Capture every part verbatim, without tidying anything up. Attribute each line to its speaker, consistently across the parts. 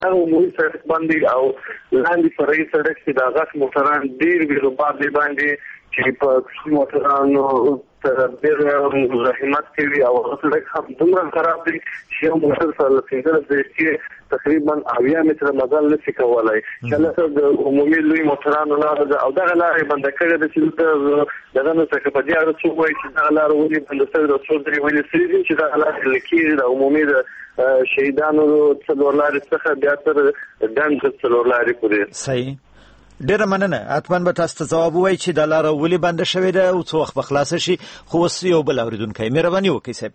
Speaker 1: هغه عمومي سړک باندې او لاندې فرعي سړک چې د غټ موټران ډېر وي نو بار دې باندې چې په موټرانو ډېر زحمت کوي او سړک هم دومره خراب دی چې یو موټر سره څنګه د تقریبا اویا متره مزل نشي کولای چې له د عمومي لوی موټرانو لاره او دغه لارې بند کړي د چې دغه نو څه په دې اړه څه وایي چې دغه لاره ولې بند شوې د څو درې ولې سړي چې دغه لاره لکې د عمومي د شهیدانو څلور لارې څخه بیا تر ډنډ څلور لارې پورې.
Speaker 2: صحیح. ډیره مننه. اتمن به تاسو ته ځواب وایي چې د لاره ولې بند شوې ده او څو وخت به خلاص شي. خو اوس یو بل اوریدونکی مهرباني وکړئ صاحب.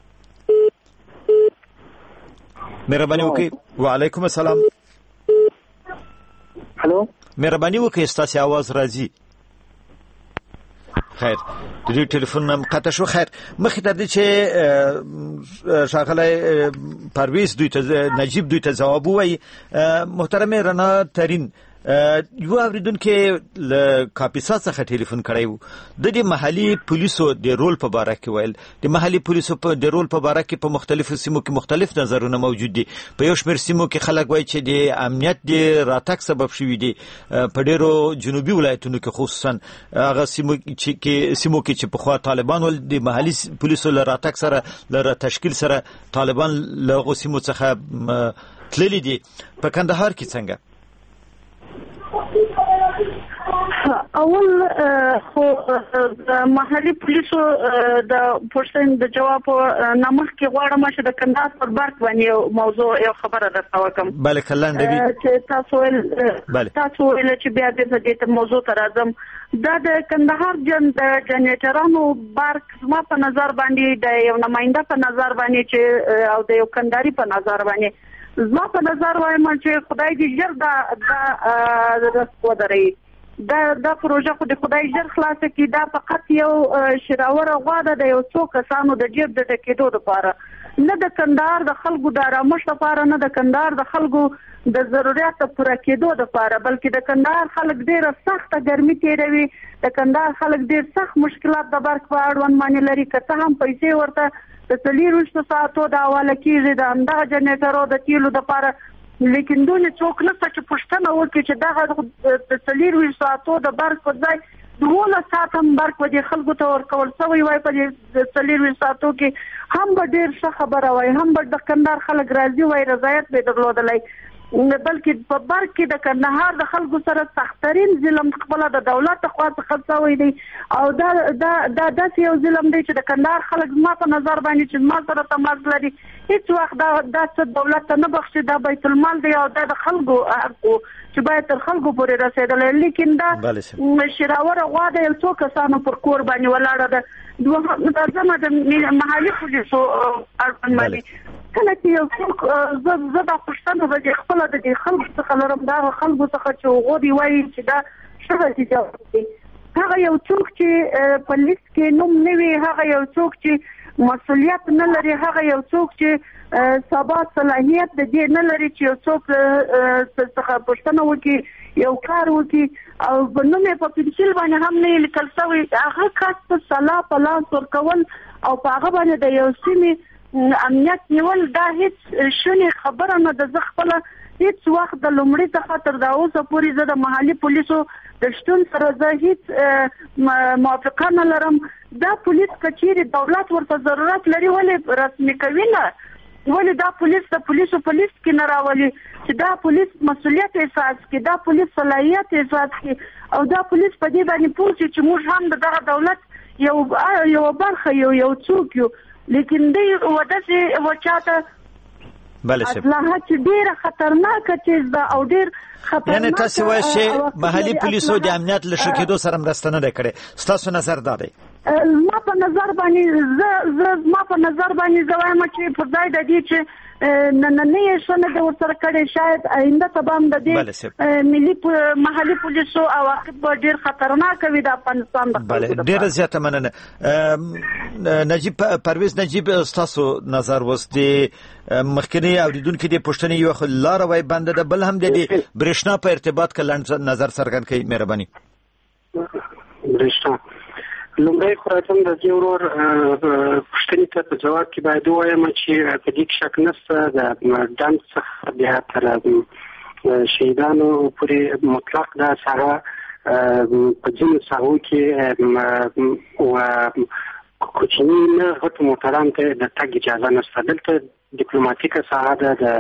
Speaker 2: مهرباني وکړئ. وعلیکم السلام.
Speaker 3: هلو
Speaker 2: مهرباني وکړئ ستاسو आवाज راځي. خیر د دې ټلیفون نم قطع شو. خیر مخې ته د چې شاغله پرویز دوی ته نجیب دوی ته ځواب وایي. محترم رنا ترین یو اوریدونکو له کاپیسا څخه ټلیفون کړی وو د دې محلي پولیسو د رول په اړه کې ویل د محلي پولیسو په د رول په اړه کې په مختلفو سیمو کې مختلف نظرونه موجود دي. په یو شمېر سیمو کې خلک وایي چې د امنیت د راتګ سبب شوی دی په ډیرو جنوبي ولایتونو کې خصوصا هغه سیمو کې سیمو کې چې په خوا طالبان ول د محلي پولیسو له راتګ سره له تشکیل سره طالبان له سیمو څخه تللی دي. په کندهار کې څنګه؟
Speaker 4: اول خو محلي پولیسو د پرسن د جواب نامخ کې غواړم چې د کندهار پر برق باندې موضوع یو خبره درته وکم.
Speaker 2: بله کلاندوی
Speaker 4: چې تاسو ول تاسو ول چې بیا د دې موضوع تر اعظم دا د کندهار جن د جنریټرانو برق ما په نظر باندې د یو نماینده په نظر باندې چې او د یو کندهاري په نظر باندې زما په نظر وایم چې خدای دې ژر دا د رسو دري دا دا پروژه خو د خدای ژر خلاص کړي. دا فقط یو شراوره غواړه د یو څو کسانو د جیب د ټکېدو لپاره، نه د کندهار د خلکو د آرامښت لپاره، نه د کندهار د خلکو د ضرورت پوره کېدو لپاره، بلکې د کندهار خلک ډېر سخت ګرمي تیروي. د کندهار خلک ډېر سخت مشکلات د برق په اړوند باندې لري. که څه هم پیسې ورته د څلوېښتو ساعتو د حواله کېږي د همدغه جنریټرو د تیلو لپاره، لیکن دونه څوک نشته چې پوښتنه وکړي چې دغه د څلوېښتو ساعتو د برق په ځای دولس ساعته هم برق به دې خلکو ته ورکول شوی وای په دې څلوېښتو ساعتو کې، هم به ډېر ښه خبره وای، هم به د کندهار خلک راضي وای، رضایت به درلودلی. بلکې په برق کې د کندهار د خلکو سره سخترین ظلم خپله د دولت خوا څخه شوی دی او دا دا دا داسې یو ظلم دی چې د کندهار خلک زما په نظر باندې چې زما سره تماس لري هیڅ وخت دا دا څه دولت ته نه بخښي. دا بیت المال دی او دا د خلکو حق چې باید تر خلکو پورې رسېدلی. لیکن دا شراوره غوا د یو څو کسانو پر کور باندې ولاړه ده. دوهمه د محلي پولیسو اړوند باندې کله چې یو څوک زه دا پوښتنه به خپله د دې خلکو څخه لرم، دا خلکو څخه چې هغوی وایي چې دا ښه نتیجه دی، هغه یو څوک چې په لیست کې نوم نه وي، هغه یو څوک چې مسؤلیت نه لري، هغه یو څوک چې سبا صلاحیت د دې نه لري چې یو څوک څخه پوښتنه وکړي، یو کار وکړي او په نوم یې په پنسل باندې هم نه لیکل شوی، هغه کس ته سلا په لاس ورکول او په هغه باندې د یو سیمې امنیت نیول دا هیڅ شونې خبره نه ده. زه خپله هیڅ وخت د لومړي څخه تر دا اوسه پورې زه د محلي پولیسو د شتون سره زه هیڅ موافقه نه لرم. دا پولیس که چیرې دولت ورته ضرورت لري ولې رسمي کوي نه؟ ولې دا پولیس د پولیسو په لیست کې نه راولي چې دا پولیس مسؤلیت احساس کړي، دا پولیس صلاحیت احساس کړي او دا پولیس په دې باندې پوه شي چې موږ هم د دغه دولت یو یو برخه یو یو څوک یو. لیکن دې وداسې وچاته اصلاحه چې ډېره خطرناکه چیز ده او ډېر خطرناکه.
Speaker 2: یعنې تاسې وایئ چې محلي پولیسو د امنیت له ښه کېدو سره مرسته نه ده کړې، ستاسو نظر دا دی؟
Speaker 4: زما په نظر باندې زه زه زما په نظر باندې زه وایم چې پر ځای د دې چې نننۍ یې ښه نه ده ورسره کړې، شاید آینده ته به هم د دې ملي محلي پولیسو عواقب به ډېر خطرناکه وي د افغانستان د خلکو لپاره.
Speaker 2: ډېره زیاته مننه. نجیب پرویز نجیب ستاسو نظر اوس د مخکني اورېدونکي دې پوښتنې یوه خو لاره وایي بنده ده، بل هم د دې برېښنا په ارتباط کې لنډ نظر څرګند کړئ مهرباني.
Speaker 1: برېښنا
Speaker 3: لومړی خو راځم د دې ورور پوښتنې ته په جواب کې باید ووایم چې په دې کې شک نشته د ډنډ څخه بیا تر شهیدانو پورې مطلق دا ساحه په ځینو ساحو کې کوچني نه غټو موټرانو ته د تګ اجازه نشته. دلته ډیپلوماتیکه ساحه ده د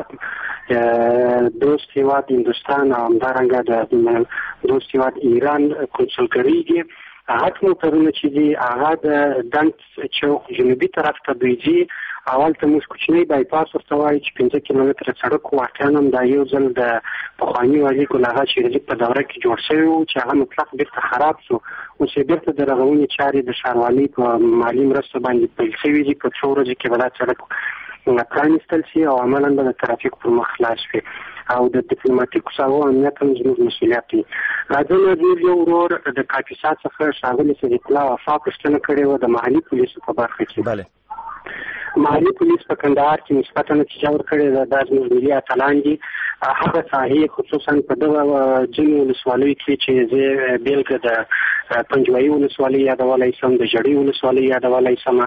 Speaker 3: دوست هیواد هندوستان او همدارنګه د دوست هیواد ایران کنسولګرۍ دي. هغه موټرونه چې دي هغه د ډنډ چوک جنوبي طرف ته دوی ځي. اول ته موږ کوچنی بایپاس ورته وایي چې پنځه کیلومتره سړک واقعا هم دا یو ځل د پخواني والي ګل اغا شیرازي په دوره کې جوړ شوی و چې هغه مطلق بیرته خراب شو. اوس یې بیرته د رغونې چارې د ښاروالۍ په مالي مرسته باندې پیل شوي دي. په څو ورځو کې به دا سړک پرانیستل شي او عملا به د ترافیک پر مخ خلاص شي او د ډیپلوماټیکو ساحو امنیت هم زموږ مسؤلیت دی. راځم زموږ یو ورور د کاپیسا څخه ښاغلي صدیق الله وفا پوښتنه کړې وه د محلي پولیسو په برخه کې.
Speaker 2: بله
Speaker 3: محلي پولیس په کندهار کې مثبته نتیجه ورکړې ده. دا زموږ ملي اتلان دي. هغه ساحې خصوصا په دغه ځینو ولسوالیو کې چې زه بېلګه د پنجوایي ولسوالۍ یادولی شم، د ژړۍ ولسوالۍ یادولی شم،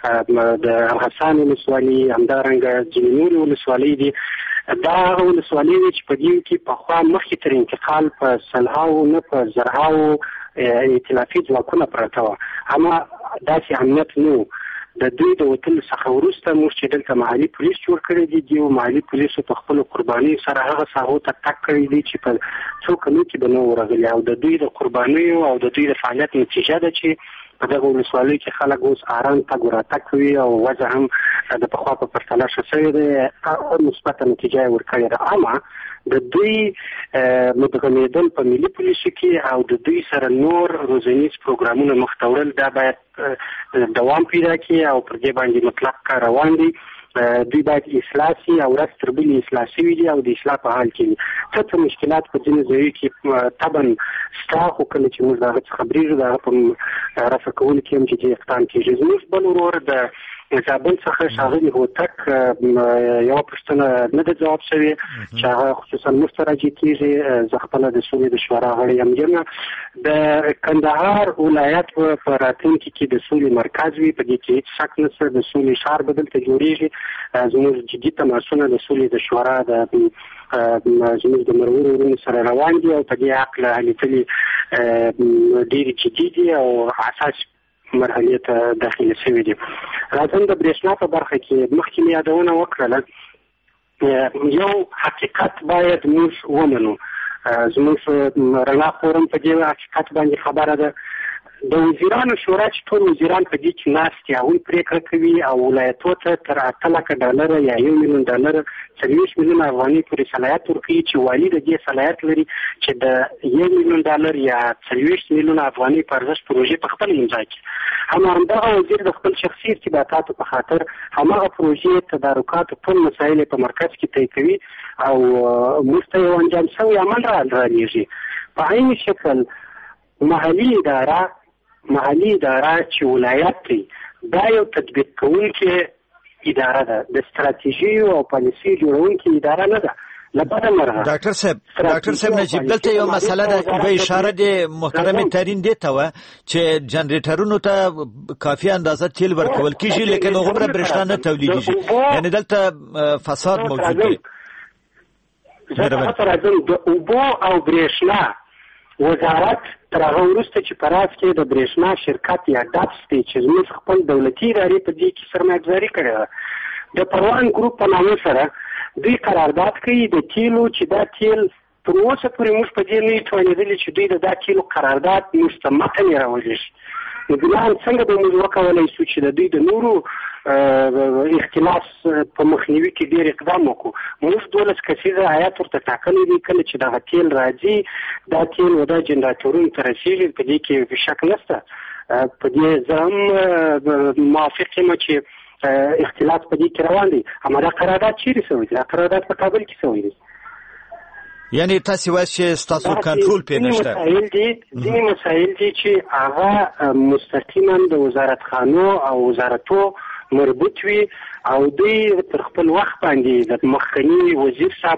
Speaker 3: د ارغسان ولسوالۍ، همدارنګه ځینې نورې ولسوالۍ دي. دا هغه ولسوالۍ دي چې په دې کې پخوا مخکې تر انتقال په سلهاو نه په زرهاو ائتلافي ځواکونه پراته وه. اما داسې امنیت نه و. د دوی د وتلو څخه وروسته موږ چې دلته محلي پولیس جوړ کړی دي، دې محلي پولیسو په خپلو قربانیو سره هغه ساحو ته تګ کړی دی چې په څو کلو کې به نه و ورغلي. او د دوی د قربانیو او د دوی د فعالیت نتیجه ده چې په دغه ولسوالیو کې خلک اوس آرام تګ وراتګ کوي او وضع هم د پخوا په پرتله ښه شوې ده. مثبته نتیجه یې ورکړې ده. اما د دوی مدغمېدل په ملي پولیسو کې او د دوی سره نور روزنیز پروګرامونه مخ ته وړل دا باید دوام پیدا کړي او پر دې باندې مطلق کار روان دي. دوی باید اصلاح شي او ورځ تر بلې اصلاح شوي دي او د اصلاح په حال کې دي. څه څه مشکلات په ځینو ځایو کې طبعا شته، خو کله چې موږ د هغه څخه خبرېږو د هغه په رفع کولو کې هم جدي اقدام کېږي. زموږ بل ورور د زابل څخه ښاغلي هوتک یوه پوښتنه نه ده ځواب شوې چې هغه خصوصا موږ ته راجع کېږي. زه خپله د سولې د شورا غړی یم. یم د کندهار ولایت په راتلونکي کې د سولې مرکز وي، په دې کې هېڅ شک نشته. د سولې ښار به دلته جوړېږي. زموږ جدي تماسونه د سولې د شورا د زموږ د مرغورو ورونو سره روان دي او په دې هکله هلې ځلې ډېرې جدي دي او اساس مرحلې ته داخله شوي دي. راځم د برېښنا په برخه کې مخکې مې یادونه وکړله. یو حقیقت باید موږ ومنو. زموږ رڼا فورم په دې حقیقت باندې خبره ده. د وزیرانو شورا چې ټول وزیران په دې کې ناست دي، هغوی پرېکړه کوي او ولایتو ته تر اته لکه ډالره یا یو میلیون ډالره څلوېښت میلیونه افغانۍ پورې صلاحیت ورکوي چې والي د دې صلاحیت لري چې د یو میلیون ډالر یا څلوېښت میلیونه افغانۍ په ارزښت پروژې په خپل امضا کړي. هم همدغه وزیر د خپل شخصي ارتباطاتو په خاطر هماغه پروژې تدارکاتو ټول مسایل په مرکز کې طی کوي او موږ ته یو انجام شوی عمل رالېږي. په عین شکل محلي اداره محلي اداره چې ولایت دی دا یو تطبیق کوونکې اداره ده، د ستراتیژي او پالیسي جوړونکې اداره نه ده.
Speaker 2: ډاکټر صاحب ډاکټر صاحب نجیب دلته یو مسله ده به اشاره د محترم ترین دی ته و چې جنریټرونو ته کافي اندازه تیل ورکول کیږي لیکن هغه برېښنا نه تولیدېږي، یعنی دلته فساد موجود دی.
Speaker 3: زه راځم د اوبو او برېښنا وزارت تر هغه وروسته چې په راز کې د برېښنا شرکت یا ډاپس دی چې زموږ خپل دولتي ادارې په دې کې سرمایه‌ګذاري کړې ده د پروان ګروپ په نامه سره دوی قرارداد کوي د تیلو چې دا تیل تر اوسه پورې موږ په دې نه یو توانېدلي چې دوی د دا تیلو قرارداد موږ ته متن راوړي شي. نو ګناه څنګه به موږ وکولی شو چې د دوی د نورو اختلاف په مخنیوي کې ډېر اقدام وکړو. موږ دولس کسیزه هیات ورته ټاکلی دی. کله چې دغه تیل راځي دا تیل و دا جنراتورونو ته رسېږي، په دې کې شک نشته. په دې زه هم موافق یم چې اختلاف په دې کې روان دی. اما دا قرارداد چیرې شوی دی؟ دا قرارداد په کابل کې شوی دی.
Speaker 2: یعنی تاسو وایئ چې ستاسو کنټرول پې نشته.
Speaker 3: ځینې مسایل دي چې هغه مستقیما د وزارتخانو او وزارتو مربوط وي او دوی تر خپل وخت باندې د مخکني وزیر صاحب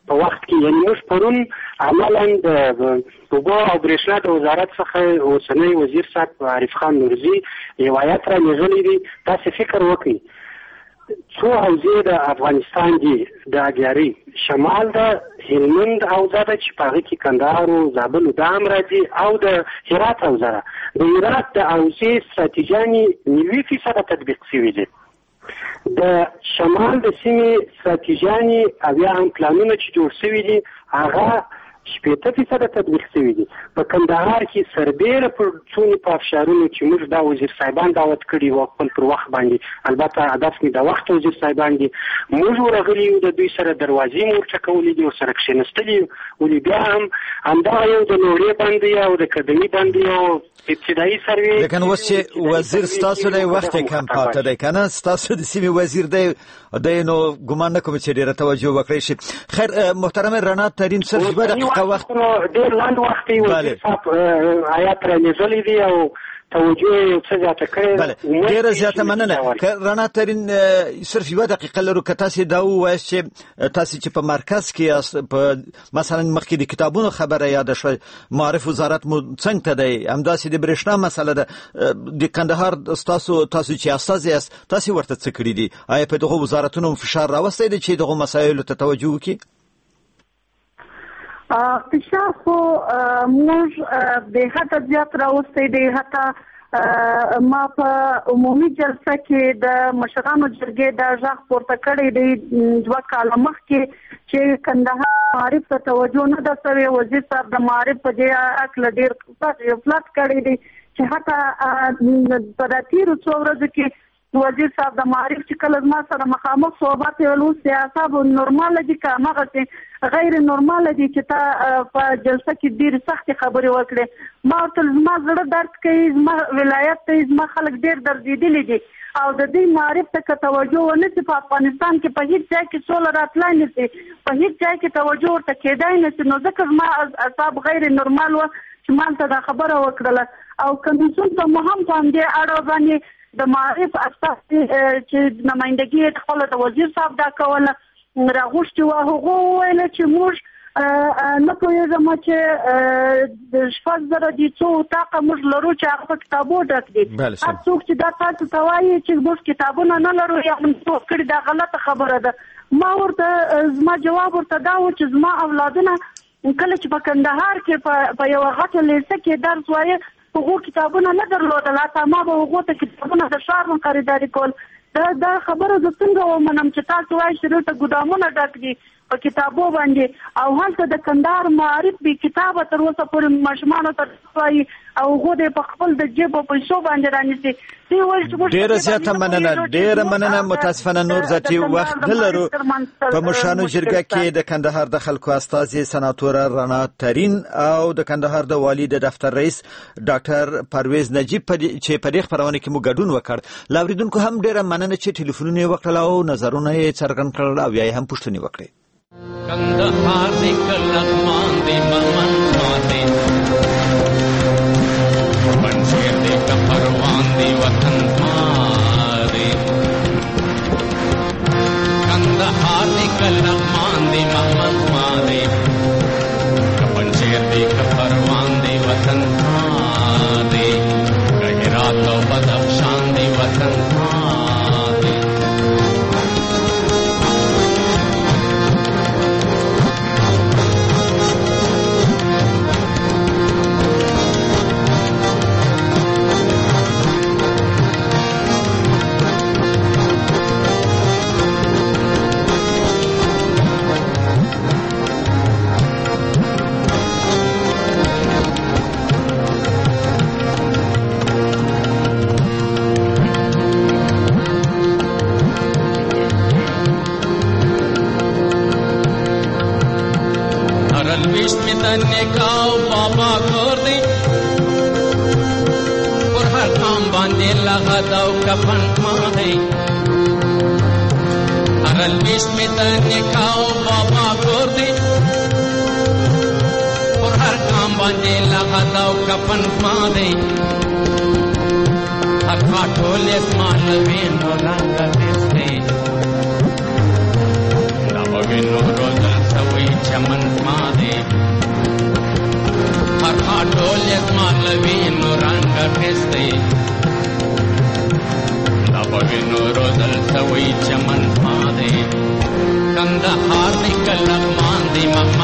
Speaker 3: په وخت کې یعنې موږ پرون عملا د اوبو او برېښنا د وزارت څخه اوسنی وزیر صاحب عارف خان نورزي یو آیت را لېږلی دی. تاسې فکر وکړئ څو حوزې د افغانستان دي، د اګیاري شمال د هلمند حوزه ده چې په هغې کې کندهار او زابل دا هم راځي، او د هرات حوزه ده. د هرات د حوزې ستراتیژیانې نوي فیصده تطبیق شوي دي. د شمال د سیمې ستراتیژیانې او یا هم پلانونه چې جوړ شوي دي هغه شپېته فیصده تطبیق شوي دي. په کندهار کې سربیره پر څونې په افشارونو چې موږ دا وزیر صاحبان دعوت کړي وو خپل پر وخت باندې، البته هدف مې د وخت وزیر صاحبان دي، موږ ورغلي یو د دوی سره دروازې مو ورچکولې دي، ورسره کښېنستلي یو، ولې بیا هم همدغه یو د نوړې بندې او د قدمي بندې او ابتدایي سروې.
Speaker 2: لیکن اوس چې وزیر ستاسو دی وخت یې کم پاته دی که نه، ستاسو د سیمې وزیر دی دی نو ګمان نه کوم چې ډېره توجه وکړی شي. خیر محترم رڼا ترین صرف یوه دقیقه وخت
Speaker 3: ډېر لنډ وخت یې وزیر صاحب آیات را لېږلی دی او توجه یې یو څه زیاته کړې
Speaker 2: ده. ډېره زیاته مننه. رڼا ترین صرف یوه دقیقه لرو، که تاسې دا ووایاست چې تاسې چې په مرکز کې یاست، په مثلا مخکې د کتابونو خبره یاده شوه، معارف وزارت مو څنګ ته دی، همداسې د برېښنا مسله ده، د کندهار ستاسو تاسو چې استازی یاست تاسې ورته څه کړي دي؟ آیا په دغو وزارتونو فشار راوستی دی چې دغو مسایلو ته توجه وکړي؟
Speaker 4: فشار خو موږ د حتی زیات راوستی دی. حتی ما په عمومي جلسه کې د مشرانو جرګې دا غږ پورته کړی دی دوه کاله مخکې چې کندهار معارف ته توجه نه ده شوې. وزیر صاحب د معارف په دې هکله ډېر غفلت کړی دی چې حتی په دا تېرو څو ورځو کې وزیر صاحب د معارف چې کله زما سره مخامخ صحبت یې ویل، اوس اعصاب نورماله دي که همغسې غیر نورماله دي چې تا په جلسه کې ډېرې سختې خبرې وکړې. ما ورته زما زړه درد کوي، زما ولایت ته زما خلک ډېر درزېدلي دي او د دې معارف ته که توجه ونه شي په افغانستان کې په هېڅ ځای کې سوله راتلی نه شي، په هېڅ ځای کې توجه ورته کېدای نه شي. نو ځکه زما اعصاب غیر نورمال وه چې ما ته دا خبره وکړله او کمیسیون ته مو هم په همدې اړه باندې د معارف اساس چې نمایندګي یې خپله د وزیر صاحب دا کوله راغوښتي وه، هغو وویله چې موږ نه پوهېږم چې د شپږ زره دي څو اتاقه موږ لرو چې هغه په کتابو ډک دي. هر څوک چې دا تاسو ته وایي چې موږ کتابونه نه لرو یا موږ کړي دا غلطه خبره ده. ما ورته زما جواب ورته دا و چې زما اولادونه کله چې په کندهار کې په یوه غټه لیسه کې درس وایي هغو کتابونه نه درلودل، حتی ما به هغو ته کتابونه د ښار نه خریداري کول. دا دا خبره زه څنګه ومنم چې تاسو وایئ چې دلته ګودامونه ډک دي په کتابو باندې او هلته د کندهار معارف بې کتابه تر اوسه پورې ماشومانو ته وایي او هغو د په خپل د جیب او پیسو باندې رانیسي.
Speaker 2: ډېره زیاته مننه، ډېره مننه. متاسفانه نور ذاتي وخت نه لرو. په مشرانو جرګه کې د کندهار د خلکو استازي سناتوره رڼا ترین او د کندهار د والي د دفتر رئیس ډاکټر پرویز نجیب چې په دې خپرونه کې مو ګډون وکړ. له اورېدونکو هم ډېره مننه چې ټلیفونونه یې وکړل او نظرونه یې څرګند کړل او یا یې هم پوښتنې وکړې.
Speaker 5: کندهار دې کلک ماندې ممن ماندې پنځیر دې کپروان دې وطن ماندې کندهار دې کلک ماندې ممن ماندې پنځیر دې کپروان دې وطن ماندې هرات او بدخشان دې وطن ماندې نکاو بابا کور دی پر هر کام باندې لغت او کفن ما دی هر ویش می ته نکاو بابا کور دی پر هر کام باندې لغت او کفن ما دی هر خاطول اسمان وین رنگ دسته دا وینو روزل سوي چمن زما دی هر خاټول یې زما لوي نو رنګ اخیستی دا په وینو روزل سوی چمن زما دی کندهار دی که لغمان دی